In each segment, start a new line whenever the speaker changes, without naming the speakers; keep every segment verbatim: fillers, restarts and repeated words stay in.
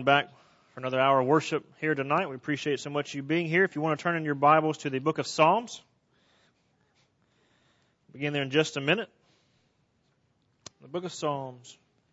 back for another hour of worship here tonight. We appreciate so much you being here. If you want to turn in your Bibles to the book of Psalms, begin there in just a minute. The book of Psalms.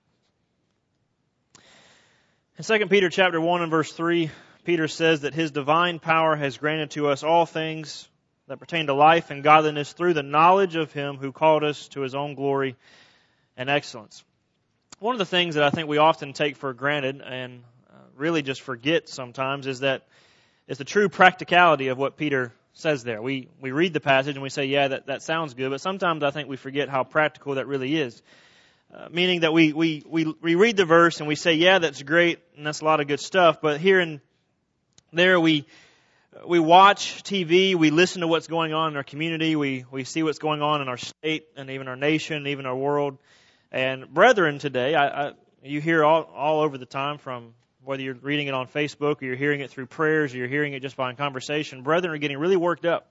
In Second Peter chapter one and verse three, Peter says that His divine power has granted to us all things that pertain to life and godliness through the knowledge of Him who called us to His own glory and excellence. One of the things that I think we often take for granted and uh, really just forget sometimes is that is the true practicality of what Peter says there. We we read the passage and we say, yeah, that, that sounds good, but sometimes I think we forget how practical that really is. Uh, meaning that we, we, we, we read the verse and we say, yeah, that's great and that's a lot of good stuff, but here and there we we watch T V, we listen to what's going on in our community, we, we see what's going on in our state and even our nation, even our world. And brethren today, I, I, you hear all, all over the time from whether you're reading it on Facebook or you're hearing it through prayers or you're hearing it just by conversation, brethren are getting really worked up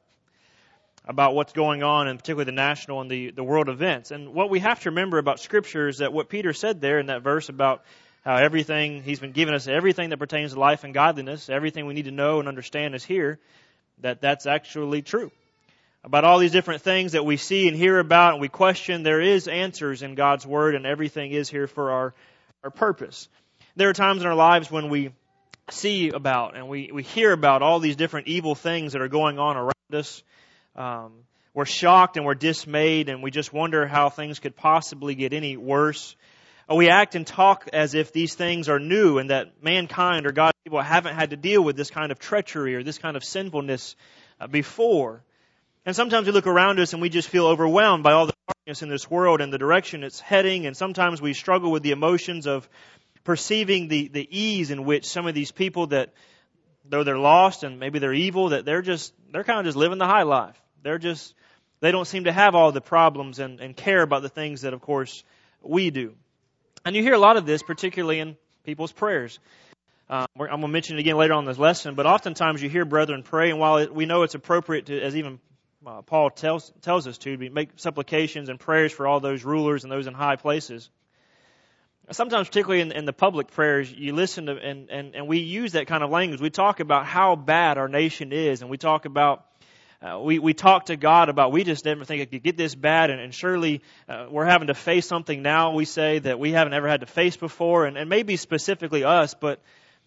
about what's going on, and particularly the national and the, the world events. And what we have to remember about Scripture is that what Peter said there in that verse about how everything, he's been giving us everything that pertains to life and godliness, everything we need to know and understand is here, that that's actually true. About all these different things that we see and hear about and we question, there is answers in God's Word, and everything is here for our, our purpose. There are times in our lives when we see about and we, we hear about all these different evil things that are going on around us. Um, we're shocked and we're dismayed, and we just wonder how things could possibly get any worse. We act and talk as if these things are new and that mankind or God's people haven't had to deal with this kind of treachery or this kind of sinfulness uh, before. And sometimes we look around us and we just feel overwhelmed by all the darkness in this world and the direction it's heading. And sometimes we struggle with the emotions of perceiving the, the ease in which some of these people that, though they're lost and maybe they're evil, that they're just, they're kind of just living the high life. They're just, they don't seem to have all the problems and, and care about the things that, of course, we do. And you hear a lot of this, particularly in people's prayers. Uh, I'm going to mention it again later on in this lesson, but oftentimes you hear brethren pray, and while it, we know it's appropriate to, as even Uh, Paul tells tells us to make supplications and prayers for all those rulers and those in high places. Sometimes, particularly in, in the public prayers, you listen to and, and, and we use that kind of language. We talk about how bad our nation is, and we talk about uh, we we talk to God about we just never think it could get this bad, and, and surely uh, we're having to face something now. We say that we haven't ever had to face before, and, and maybe specifically us, but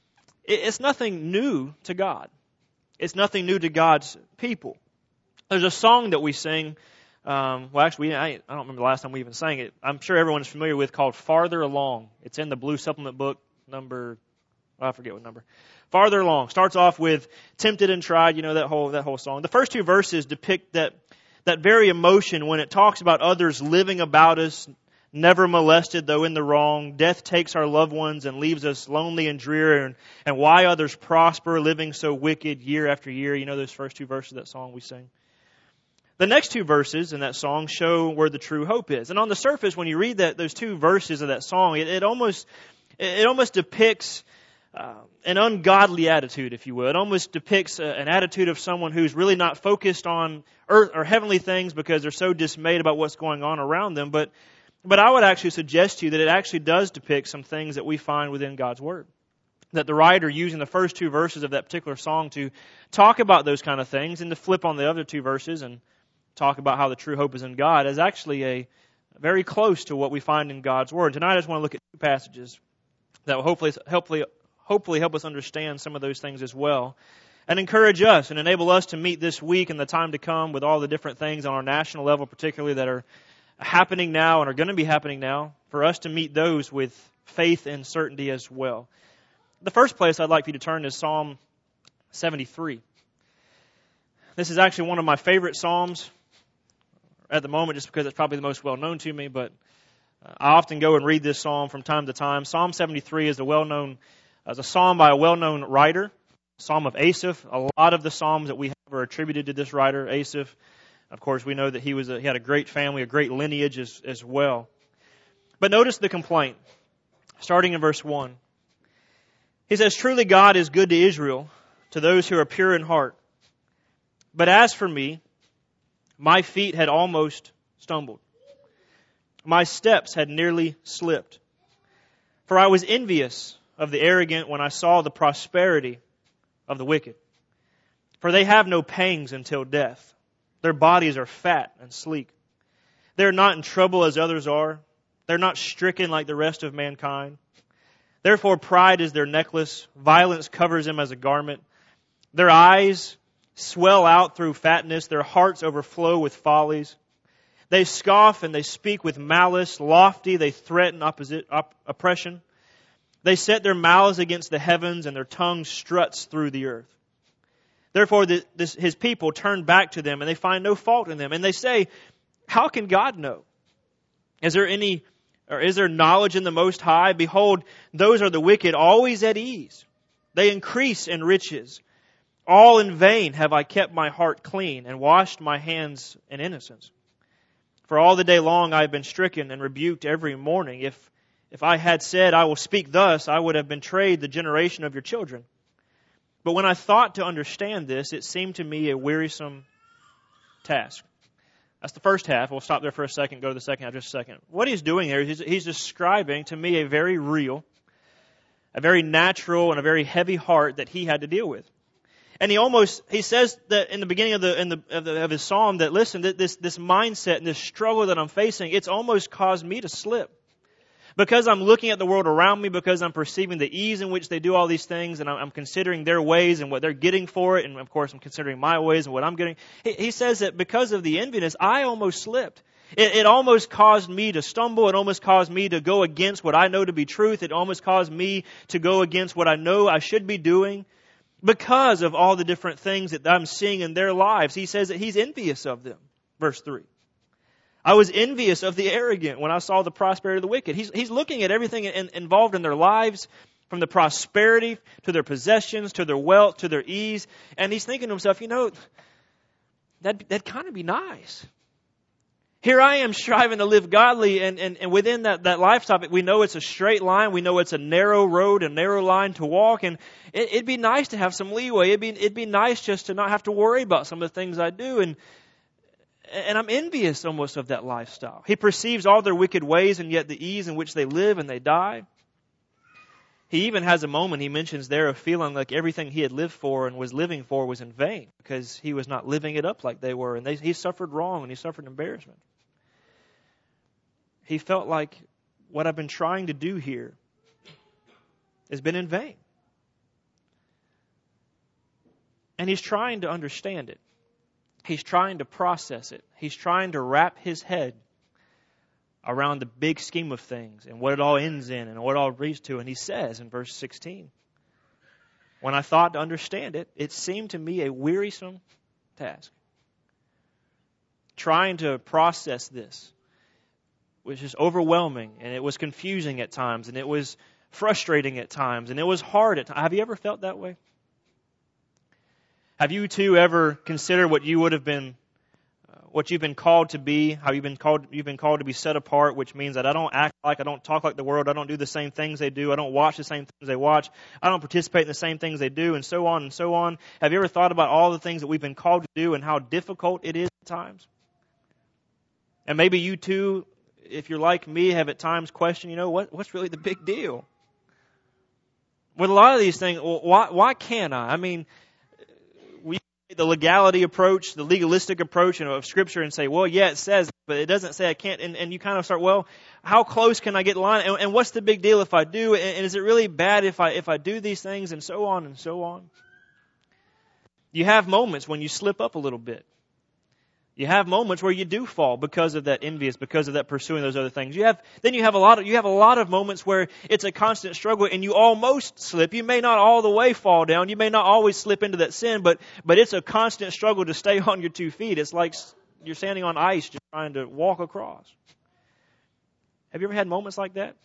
it, it's nothing new to God. It's nothing new to God's people. There's a song that we sing, um, well actually, I, I don't remember the last time we even sang it. I'm sure everyone is familiar with, called Farther Along. It's in the Blue Supplement book, number, well, I forget what number. Farther Along. Starts off with, tempted and tried, you know, that whole, that whole song. The first two verses depict that, that very emotion when it talks about others living about us, never molested though in the wrong. Death takes our loved ones and leaves us lonely and dreary, and, and why others prosper, living so wicked year after year. You know those first two verses of that song we sing. The next two verses in that song show where the true hope is. And on the surface, when you read that those two verses of that song, it, it almost it almost depicts uh, an ungodly attitude, if you will. It almost depicts a, an attitude of someone who's really not focused on earth or heavenly things because they're so dismayed about what's going on around them. But but I would actually suggest to you that it actually does depict some things that we find within God's Word. That the writer, using the first two verses of that particular song to talk about those kind of things, and to flip on the other two verses and talk about how the true hope is in God, is actually a very close to what we find in God's Word. Tonight I just want to look at two passages that will hopefully, hopefully, hopefully help us understand some of those things as well, and encourage us and enable us to meet this week and the time to come with all the different things on our national level, particularly that are happening now and are going to be happening now, for us to meet those with faith and certainty as well. The first place I'd like for you to turn is Psalm seventy-three. This is actually one of my favorite Psalms at the moment, just because it's probably the most well known to me, but I often go and read this psalm from time to time. Psalm seventy-three is a well known, as a psalm by a well known writer, Psalm of Asaph. A lot of the psalms that we have are attributed to this writer, Asaph. Of course, we know that he was a, he had a great family, a great lineage as, as well. But notice the complaint, starting in verse one. He says, "Truly God is good to Israel, to those who are pure in heart. But as for me, my feet had almost stumbled. My steps had nearly slipped. For I was envious of the arrogant when I saw the prosperity of the wicked. For they have no pangs until death. Their bodies are fat and sleek. They are not in trouble as others are. They're not stricken like the rest of mankind. Therefore pride is their necklace. Violence covers them as a garment. Their eyes swell out through fatness. Their hearts overflow with follies. They scoff and they speak with malice. Lofty, they threaten opposi- op- oppression. They set their mouths against the heavens, and their tongue struts through the earth. Therefore, the, this, his people turn back to them, and they find no fault in them. And they say, how can God know? Is there any, or is there knowledge in the Most High? Behold, those are the wicked, always at ease. They increase in riches. All in vain have I kept my heart clean and washed my hands in innocence. For all the day long I have been stricken and rebuked every morning. If if I had said, I will speak thus, I would have betrayed the generation of your children. But when I thought to understand this, it seemed to me a wearisome task. That's the first half. We'll stop there for a second, go to the second half just a second. What he's doing here is he's, he's describing to me a very real, a very natural, and a very heavy heart that he had to deal with. And he almost, he says that in the beginning of the, in the, of, the, of his psalm that, listen, that this, this mindset and this struggle that I'm facing, it's almost caused me to slip. Because I'm looking at the world around me, because I'm perceiving the ease in which they do all these things, and I'm, I'm considering their ways and what they're getting for it, and of course I'm considering my ways and what I'm getting. He, he says that because of the enviness, I almost slipped. It, it almost caused me to stumble. It almost caused me to go against what I know to be truth. It almost caused me to go against what I know I should be doing. Because of all the different things that I'm seeing in their lives, he says that he's envious of them. Verse three. I was envious of the arrogant when I saw the prosperity of the wicked. He's, he's looking at everything in, involved in their lives, from the prosperity to their possessions, to their wealth, to their ease. And he's thinking to himself, you know, that'd, that'd kind of be nice. Here I am striving to live godly, and, and, and within that, that lifestyle, we know it's a straight line. We know it's a narrow road, a narrow line to walk. And it, it'd be nice to have some leeway. It'd be, it'd be nice just to not have to worry about some of the things I do. And, and I'm envious almost of that lifestyle. He perceives all their wicked ways and yet the ease in which they live and they die. He even has a moment he mentions there of feeling like everything he had lived for and was living for was in vain because he was not living it up like they were. And they, he suffered wrong and he suffered embarrassment. He felt like what I've been trying to do here has been in vain. And he's trying to understand it. He's trying to process it. He's trying to wrap his head around the big scheme of things and what it all ends in and what it all leads to. And he says in verse sixteen, when I thought to understand it, it seemed to me a wearisome task. Trying to process this was just overwhelming, and it was confusing at times, and it was frustrating at times, and it was hard at times. Have you ever felt that way? Have you too ever considered what you would have been, uh, what you've been called to be, how you've been called, you've been called to be set apart, which means that I don't act like, I don't talk like the world, I don't do the same things they do, I don't watch the same things they watch, I don't participate in the same things they do, and so on and so on. Have you ever thought about all the things that we've been called to do and how difficult it is at times? And maybe you too, if you're like me, have at times questioned, you know, what, what's really the big deal? With a lot of these things, well, why, why can't I? I mean, we take the legality approach, the legalistic approach, you know, of Scripture and say, well, yeah, it says, but it doesn't say I can't. And, and you kind of start, well, how close can I get the line? And, and what's the big deal if I do? And, and is it really bad if I if I do these things? And so on and so on. You have moments when you slip up a little bit. You have moments where you do fall because of that envious, because of that pursuing those other things. You have, then you have a lot of, you have a lot of moments where it's a constant struggle and you almost slip. You may not all the way fall down. You may not always slip into that sin, but, but it's a constant struggle to stay on your two feet. It's like you're standing on ice just trying to walk across. Have you ever had moments like that?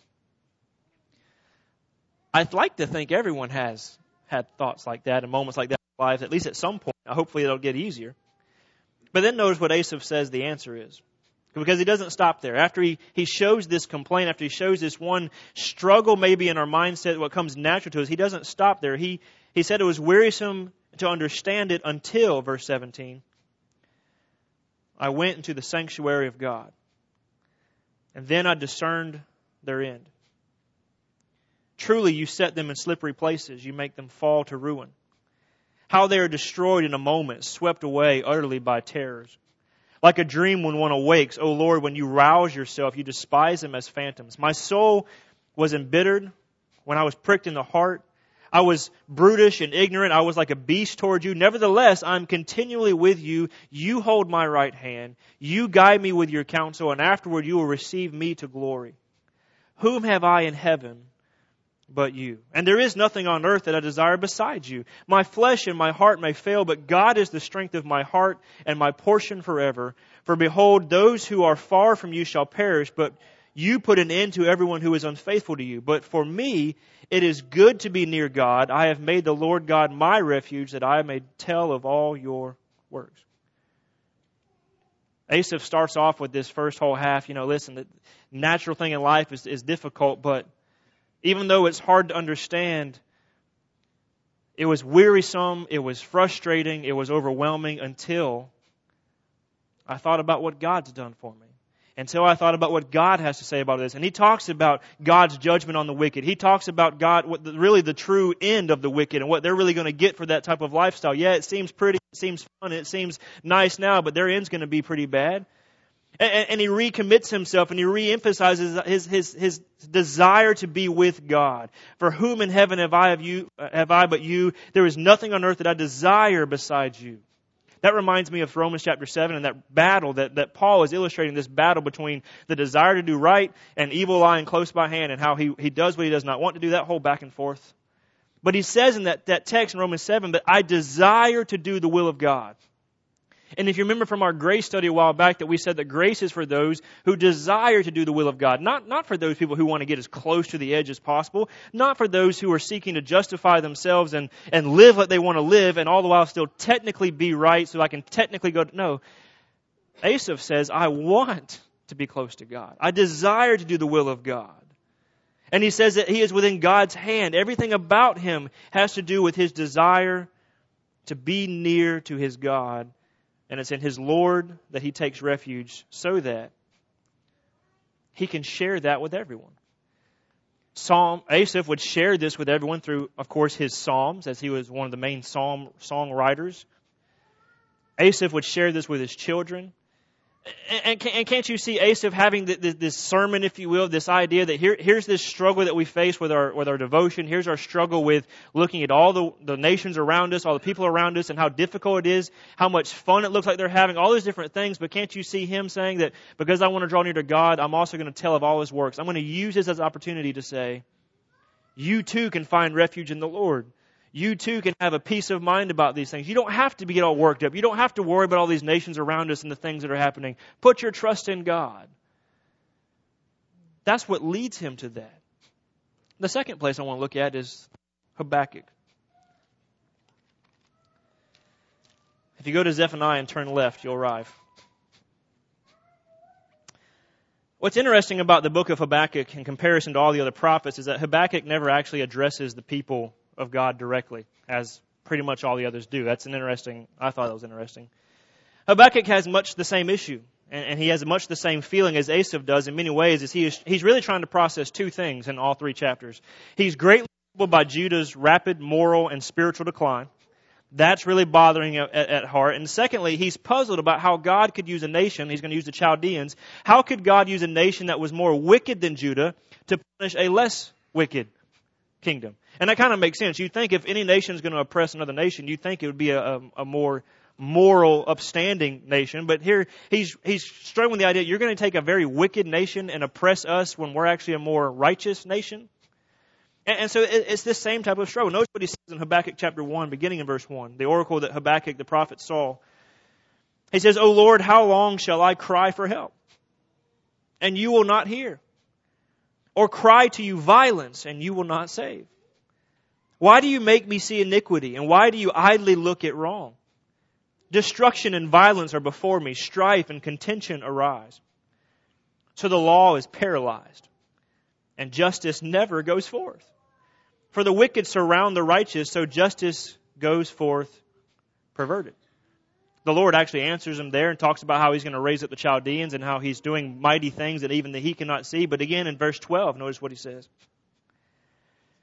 I'd like to think everyone has had thoughts like that and moments like that in life, at least at some point. Hopefully it'll get easier. But then notice what Asaph says the answer is. Because he doesn't stop there. After he, he shows this complaint, after he shows this one struggle maybe in our mindset, what comes natural to us, he doesn't stop there. He, he said it was wearisome to understand it until, verse seventeen, I went into the sanctuary of God, and then I discerned their end. Truly you set them in slippery places. You make them fall to ruin. How they are destroyed in a moment, swept away utterly by terrors. Like a dream when one awakes, O Lord, when you rouse yourself, you despise them as phantoms. My soul was embittered when I was pricked in the heart. I was brutish and ignorant. I was like a beast toward you. Nevertheless, I'm continually with you. You hold my right hand. You guide me with your counsel, and afterward you will receive me to glory. Whom have I in heaven but you? And there is nothing on earth that I desire besides you. My flesh and my heart may fail, but God is the strength of my heart and my portion forever. For behold, those who are far from you shall perish, but you put an end to everyone who is unfaithful to you. But for me, it is good to be near God. I have made the Lord God my refuge, that I may tell of all your works. Asaph starts off with this first whole half. You know, listen, the natural thing in life is, is difficult, but even though it's hard to understand, it was wearisome, it was frustrating, it was overwhelming until I thought about what God's done for me. Until I thought about what God has to say about this. And he talks about God's judgment on the wicked. He talks about God, what the, really the true end of the wicked and what they're really going to get for that type of lifestyle. Yeah, it seems pretty, it seems fun, it seems nice now, but their end's going to be pretty bad. And, and he recommits himself and he reemphasizes his, his, his desire to be with God. For whom in heaven have I, have you, have I but you? There is nothing on earth that I desire besides you. That reminds me of Romans chapter seven and that battle that, that Paul is illustrating, this battle between the desire to do right and evil lying close by hand, and how he, he does what he does not want to do, that whole back and forth. But he says in that, that text in Romans seven that I desire to do the will of God. And if you remember from our grace study a while back that we said that grace is for those who desire to do the will of God. Not, not for those people who want to get as close to the edge as possible. Not for those who are seeking to justify themselves and, and live what they want to live and all the while still technically be right so I can technically go. No. Asaph says, I want to be close to God. I desire to do the will of God. And he says that he is within God's hand. Everything about him has to do with his desire to be near to his God. And it's in his Lord that he takes refuge so that he can share that with everyone. Psalm Asaph would share this with everyone through, of course, his psalms, as he was one of the main psalm songwriters. Asaph would share this with his children. And, and, and can't you see Asaph having the, the, this sermon, if you will, this idea that here, here's this struggle that we face with our with our devotion. Here's our struggle with looking at all the, the nations around us, all the people around us, and how difficult it is, how much fun it looks like they're having, all those different things. But can't you see him saying that because I want to draw near to God, I'm also going to tell of all his works. I'm going to use this as an opportunity to say, you too can find refuge in the Lord. You too can have a peace of mind about these things. You don't have to get all worked up. You don't have to worry about all these nations around us and the things that are happening. Put your trust in God. That's what leads him to that. The second place I want to look at is Habakkuk. If you go to Zephaniah and turn left, you'll arrive. What's interesting about the book of Habakkuk in comparison to all the other prophets is that Habakkuk never actually addresses the people of God directly, as pretty much all the others do. That's an interesting, I thought that was interesting. Habakkuk has much the same issue, and, and he has much the same feeling as Asaph does in many ways, as he is, he's really trying to process two things in all three chapters. He's greatly troubled by Judah's rapid moral and spiritual decline. That's really bothering him at, at heart. And secondly, he's puzzled about how God could use a nation, he's going to use the Chaldeans, how could God use a nation that was more wicked than Judah to punish a less wicked kingdom? And that kind of makes sense. You think if any nation is going to oppress another nation, you think it would be a, a, a more moral, upstanding nation. But here he's he's struggling with the idea, you're going to take a very wicked nation and oppress us when we're actually a more righteous nation? And, and so it, it's this same type of struggle. Notice what he says in Habakkuk chapter one, beginning in verse one, the oracle that Habakkuk the prophet saw. He says, O Lord, how long shall I cry for help? And you will not hear. Or cry to you violence, and you will not save. Why do you make me see iniquity? And why do you idly look at wrong? Destruction and violence are before me. Strife and contention arise. So the law is paralyzed, and justice never goes forth. For the wicked surround the righteous, so justice goes forth perverted. The Lord actually answers him there and talks about how he's going to raise up the Chaldeans and how he's doing mighty things that even he cannot see. But again, in verse twelve, notice what he says.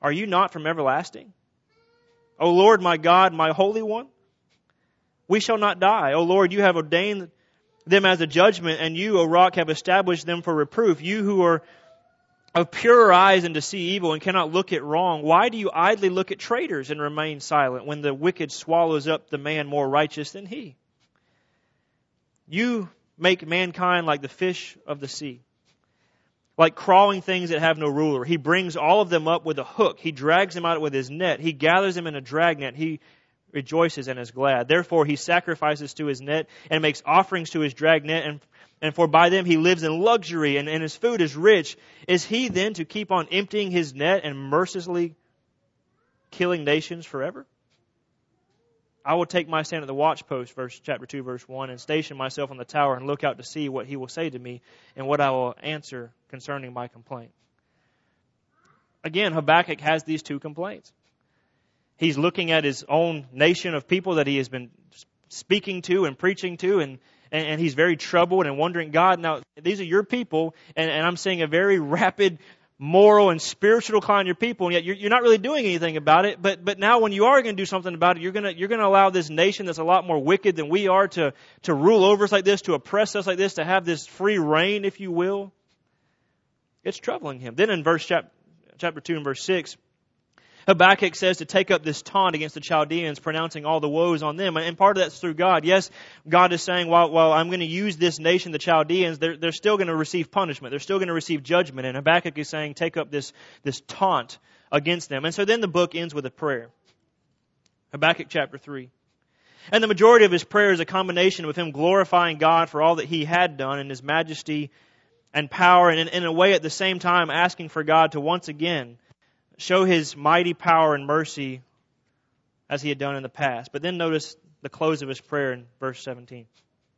Are you not from everlasting? O Lord, my God, my Holy One, we shall not die. O Lord, you have ordained them as a judgment, and you, O rock, have established them for reproof. You who are of purer eyes and to see evil and cannot look at wrong, why do you idly look at traitors and remain silent when the wicked swallows up the man more righteous than he? You make mankind like the fish of the sea, like crawling things that have no ruler. He brings all of them up with a hook. He drags them out with his net. He gathers them in a dragnet. He rejoices and is glad. Therefore he sacrifices to his net and makes offerings to his dragnet, and, and for by them he lives in luxury, and, and his food is rich. Is he then to keep on emptying his net and mercilessly killing nations forever? I will take my stand at the watchpost, verse chapter two, verse one, and station myself on the tower and look out to see what he will say to me and what I will answer concerning my complaint. Again, Habakkuk has these two complaints. He's looking at his own nation of people that he has been speaking to and preaching to, and, and, and he's very troubled and wondering, God, now these are your people, and, and I'm seeing a very rapid moral and spiritual decline in your people, and yet you're, you're not really doing anything about it. But but now when you are going to do something about it, you're going to you're going to allow this nation that's a lot more wicked than we are to to rule over us like this, to oppress us like this, to have this free reign, if you will. It's troubling him. Then in verse chapter, chapter two and verse six, Habakkuk says to take up this taunt against the Chaldeans, pronouncing all the woes on them. And part of that's through God. Yes, God is saying, while, while I'm going to use this nation, the Chaldeans, they're, they're still going to receive punishment. They're still going to receive judgment. And Habakkuk is saying, take up this, this taunt against them. And so then the book ends with a prayer. Habakkuk chapter three. And the majority of his prayer is a combination of him glorifying God for all that he had done in his majesty and power, and in, in a way at the same time asking for God to once again show his mighty power and mercy as he had done in the past. But then notice the close of his prayer in verse seventeen.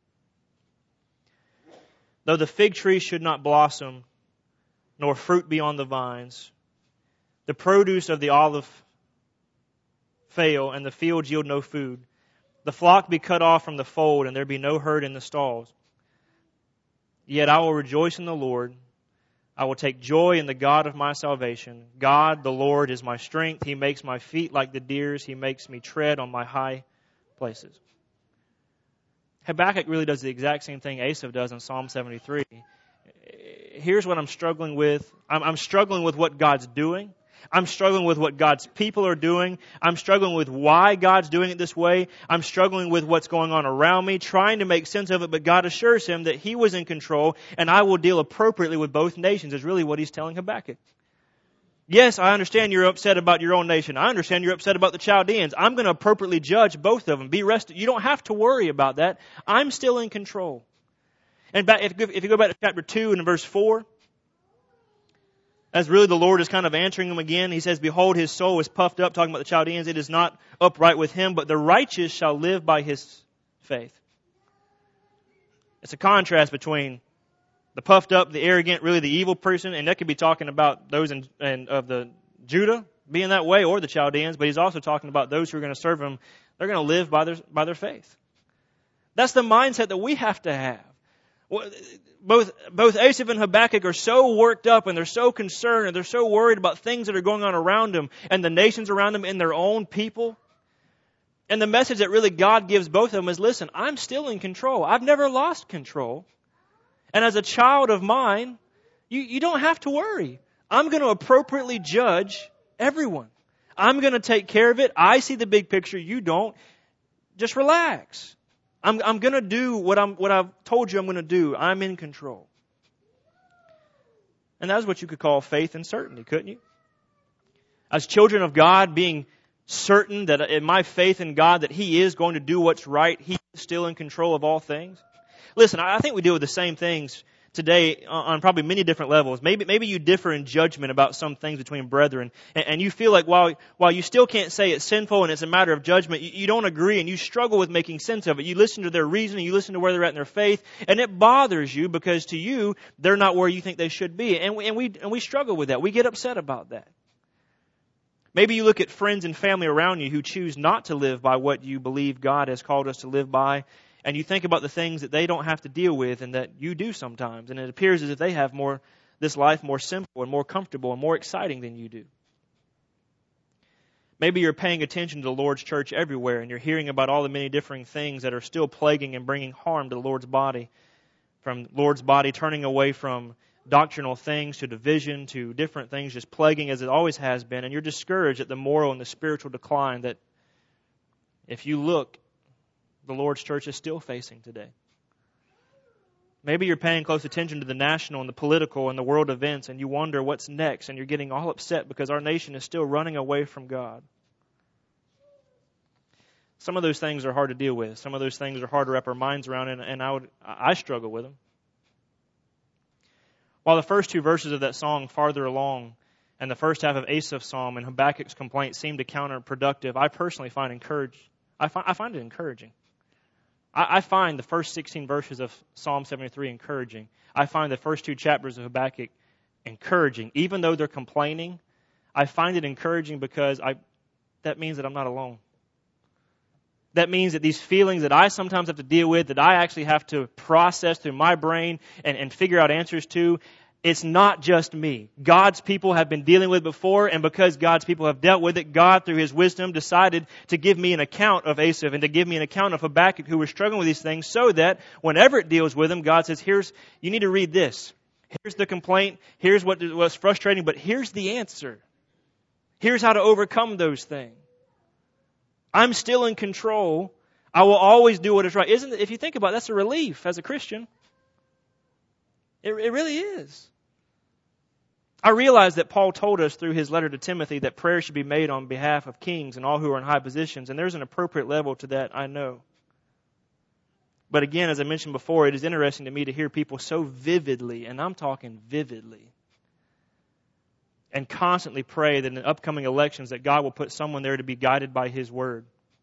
Though the fig tree should not blossom, nor fruit be on the vines, the produce of the olive fail, and the fields yield no food, the flock be cut off from the fold, and there be no herd in the stalls, yet I will rejoice in the Lord. I will take joy in the God of my salvation. God, the Lord, is my strength. He makes my feet like the deer's. He makes me tread on my high places. Habakkuk really does the exact same thing Asaph does in Psalm seventy-three. Here's what I'm struggling with. I'm, I'm struggling with what God's doing. I'm struggling with what God's people are doing. I'm struggling with why God's doing it this way. I'm struggling with what's going on around me, trying to make sense of it, but God assures him that he was in control, and I will deal appropriately with both nations, is really what he's telling Habakkuk. Yes, I understand you're upset about your own nation. I understand you're upset about the Chaldeans. I'm going to appropriately judge both of them. Be rested. You don't have to worry about that. I'm still in control. And back, if you go back to chapter two and verse four, as really the Lord is kind of answering him again. He says, behold, his soul is puffed up, talking about the Chaldeans. It is not upright with him, but the righteous shall live by his faith. It's a contrast between the puffed up, the arrogant, really the evil person, and that could be talking about those in, in, of the Judah being that way, or the Chaldeans, but he's also talking about those who are going to serve him. They're going to live by their, by their faith. That's the mindset that we have to have. Both, both Asaph and Habakkuk are so worked up, and they're so concerned, and they're so worried about things that are going on around them and the nations around them and their own people. And the message that really God gives both of them is, listen, I'm still in control. I've never lost control. And as a child of mine, you, you don't have to worry. I'm going to appropriately judge everyone. I'm going to take care of it. I see the big picture. You don't. Just relax. I'm, I'm going to do what I'm, what I've told you I'm going to do. I'm in control. And that's what you could call faith and certainty, couldn't you? As children of God, being certain that in my faith in God that He is going to do what's right. He is still in control of all things. Listen, I think we deal with the same things today on probably many different levels. Maybe maybe you differ in judgment about some things between brethren, and, and you feel like while while you still can't say it's sinful and it's a matter of judgment, you, you don't agree and you struggle with making sense of it. You listen to their reasoning, you listen to where they're at in their faith, and it bothers you because to you they're not where you think they should be, and we, and we and we struggle with that. We get upset about that. Maybe you look at friends and family around you who choose not to live by what you believe God has called us to live by. And you think about the things that they don't have to deal with and that you do sometimes. And it appears as if they have more, this life more simple and more comfortable and more exciting than you do. Maybe you're paying attention to the Lord's church everywhere, and you're hearing about all the many different things that are still plaguing and bringing harm to the Lord's body. From Lord's body turning away from doctrinal things to division to different things, just plaguing as it always has been. And you're discouraged at the moral and the spiritual decline that, if you look, the Lord's church is still facing today. Maybe you're paying close attention to the national and the political and the world events, and you wonder what's next, and you're getting all upset because our nation is still running away from God. Some of those things are hard to deal with. Some of those things are hard to wrap our minds around, and, and I would I struggle with them. While the first two verses of that song, Farther Along, and the first half of Asaph's psalm and Habakkuk's complaint seem to counterproductive, I personally find encouraged. I find, I find it encouraging. I find the first sixteen verses of Psalm seventy-three encouraging. I find the first two chapters of Habakkuk encouraging. Even though they're complaining, I find it encouraging because I that means that I'm not alone. That means that these feelings that I sometimes have to deal with, that I actually have to process through my brain and, and figure out answers to, it's not just me. God's people have been dealing with it before, and because God's people have dealt with it, God, through His wisdom, decided to give me an account of Asaph and to give me an account of Habakkuk, who was struggling with these things, so that whenever it deals with them, God says, here's, you need to read this. Here's the complaint. Here's what was frustrating, but here's the answer. Here's how to overcome those things. I'm still in control. I will always do what is right. Isn't it, if you think about it, that's a relief as a Christian. It, it really is. I realize that Paul told us through his letter to Timothy that prayer should be made on behalf of kings and all who are in high positions, and there's an appropriate level to that, I know. But again, as I mentioned before, it is interesting to me to hear people so vividly, and I'm talking vividly, and constantly pray that in the upcoming elections that God will put someone there to be guided by His Word.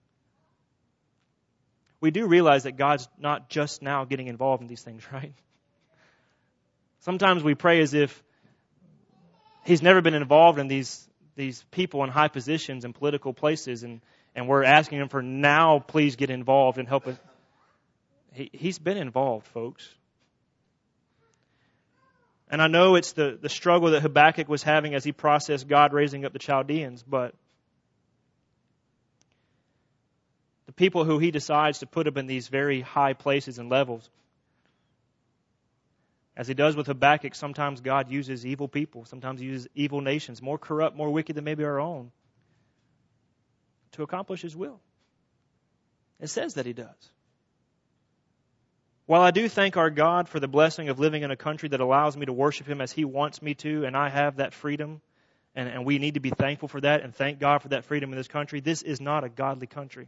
We do realize that God's not just now getting involved in these things, right? Sometimes we pray as if He's never been involved in these these people in high positions and political places, and, and we're asking Him for now, please get involved and help us. He, he's been involved, folks. And I know it's the, the struggle that Habakkuk was having as he processed God raising up the Chaldeans, but the people who He decides to put up in these very high places and levels, as He does with Habakkuk, sometimes God uses evil people. Sometimes He uses evil nations, more corrupt, more wicked than maybe our own, to accomplish His will. It says that He does. While I do thank our God for the blessing of living in a country that allows me to worship Him as He wants me to, and I have that freedom, and, and we need to be thankful for that and thank God for that freedom in this country, this is not a godly country.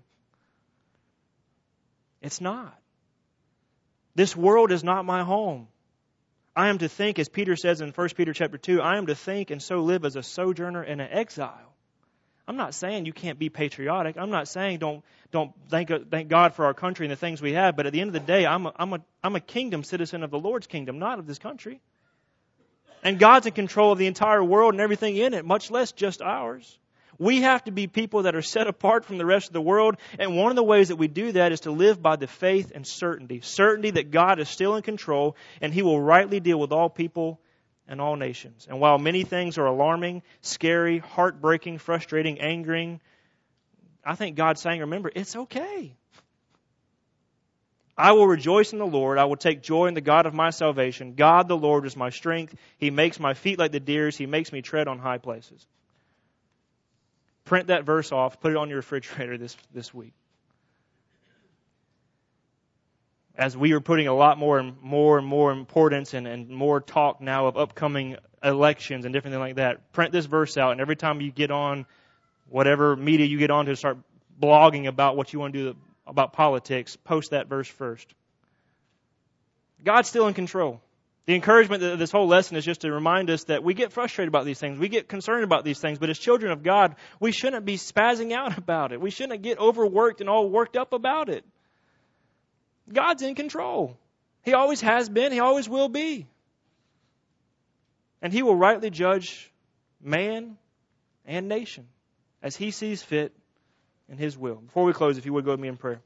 It's not. This world is not my home. I am to think, as Peter says in First Peter chapter two, I am to think and so live as a sojourner and an exile. I'm not saying you can't be patriotic. I'm not saying don't don't thank thank God for our country and the things we have. But at the end of the day, I'm a, I'm a I'm a kingdom citizen of the Lord's kingdom, not of this country. And God's in control of the entire world and everything in it, much less just ours. We have to be people that are set apart from the rest of the world. And one of the ways that we do that is to live by the faith and certainty. Certainty that God is still in control and He will rightly deal with all people and all nations. And while many things are alarming, scary, heartbreaking, frustrating, angering, I think God's saying, remember, it's okay. I will rejoice in the Lord. I will take joy in the God of my salvation. God the Lord is my strength. He makes my feet like the deer's. He makes me tread on high places. Print that verse off. Put it on your refrigerator this, this week. As we are putting a lot more and more and more importance and, and more talk now of upcoming elections and different things like that, print this verse out, and every time you get on whatever media you get on to start blogging about what you want to do about politics, post that verse first. God's still in control. The encouragement of this whole lesson is just to remind us that we get frustrated about these things. We get concerned about these things. But as children of God, we shouldn't be spazzing out about it. We shouldn't get overworked and all worked up about it. God's in control. He always has been. He always will be. And He will rightly judge man and nation as He sees fit in His will. Before we close, if you would go with me in prayer.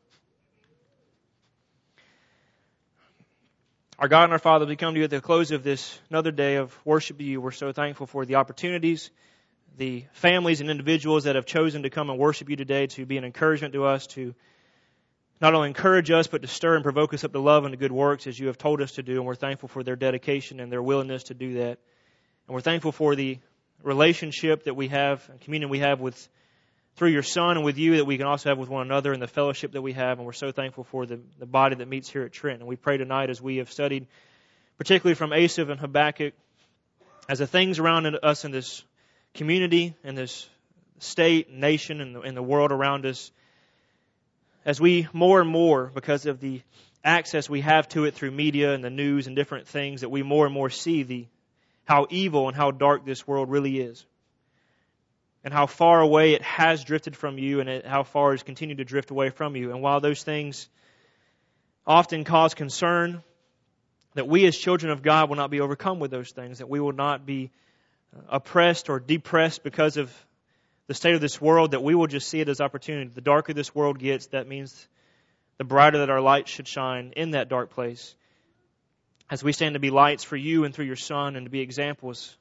Our God and our Father, we come to you at the close of this another day of worship to you. We're so thankful for the opportunities the families and individuals that have chosen to come and worship you today, to be an encouragement to us, to not only encourage us, but to stir and provoke us up to love and to good works as you have told us to do. And we're thankful for their dedication and their willingness to do that. And we're thankful for the relationship that we have, and communion we have with through your Son and with you, that we can also have with one another, and the fellowship that we have. And we're so thankful for the, the body that meets here at Trent. And we pray tonight, as we have studied, particularly from Asaph and Habakkuk, as the things around us in this community, in this state, nation, and the, and the world around us, as we more and more, because of the access we have to it through media and the news and different things, that we more and more see the how evil and how dark this world really is, and how far away it has drifted from you, and it, how far it's continued to drift away from you. And while those things often cause concern, that we as children of God will not be overcome with those things, that we will not be oppressed or depressed because of the state of this world, that we will just see it as opportunity. The darker this world gets, that means the brighter that our light should shine in that dark place, as we stand to be lights for you and through your Son, and to be examples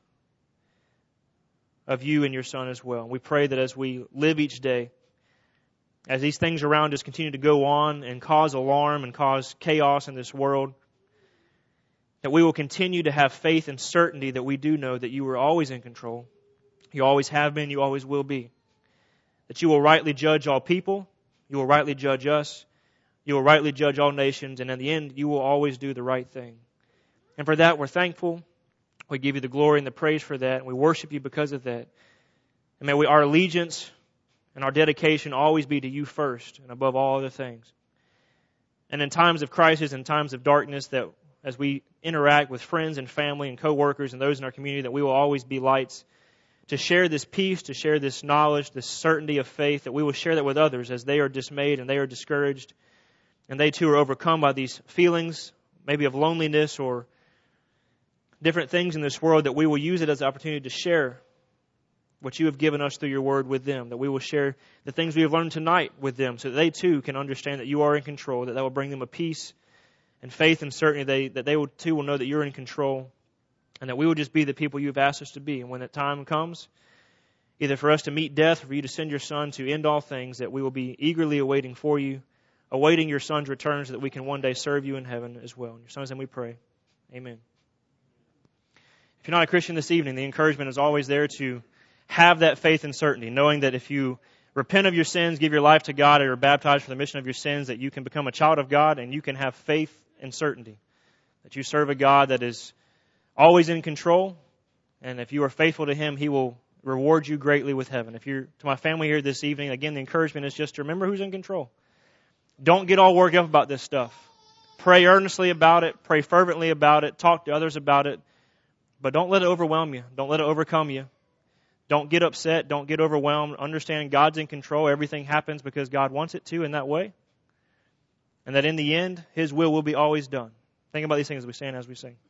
of you and your Son as well. We pray that as we live each day, as these things around us continue to go on and cause alarm and cause chaos in this world, that we will continue to have faith and certainty that we do know that you are always in control. You always have been, you always will be. That you will rightly judge all people, you will rightly judge us, you will rightly judge all nations, and in the end, you will always do the right thing. And for that, we're thankful. We give you the glory and the praise for that, and we worship you because of that. And may we, our allegiance and our dedication always be to you first and above all other things. And in times of crisis and times of darkness, that as we interact with friends and family and co-workers and those in our community, that we will always be lights to share this peace, to share this knowledge, this certainty of faith, that we will share that with others as they are dismayed and they are discouraged, and they too are overcome by these feelings, maybe of loneliness or different things in this world, that we will use it as an opportunity to share what you have given us through your word with them, that we will share the things we have learned tonight with them, so that they too can understand that you are in control, that that will bring them a peace and faith and certainty, they, that they will too will know that you're in control, and that we will just be the people you've asked us to be. And when that time comes, either for us to meet death or for you to send your Son to end all things, that we will be eagerly awaiting for you, awaiting your Son's return, so that we can one day serve you in heaven as well. In your Son's name we pray. Amen. If you're not a Christian this evening, the encouragement is always there to have that faith and certainty, knowing that if you repent of your sins, give your life to God, or are baptized for the remission of your sins, that you can become a child of God and you can have faith and certainty that you serve a God that is always in control, and if you are faithful to Him, He will reward you greatly with heaven. If you're to my family here this evening, again, the encouragement is just to remember who's in control. Don't get all worked up about this stuff. Pray earnestly about it. Pray fervently about it. Talk to others about it. But don't let it overwhelm you. Don't let it overcome you. Don't get upset. Don't get overwhelmed. Understand God's in control. Everything happens because God wants it to in that way. And that in the end, His will will be always done. Think about these things as we stand, as we sing.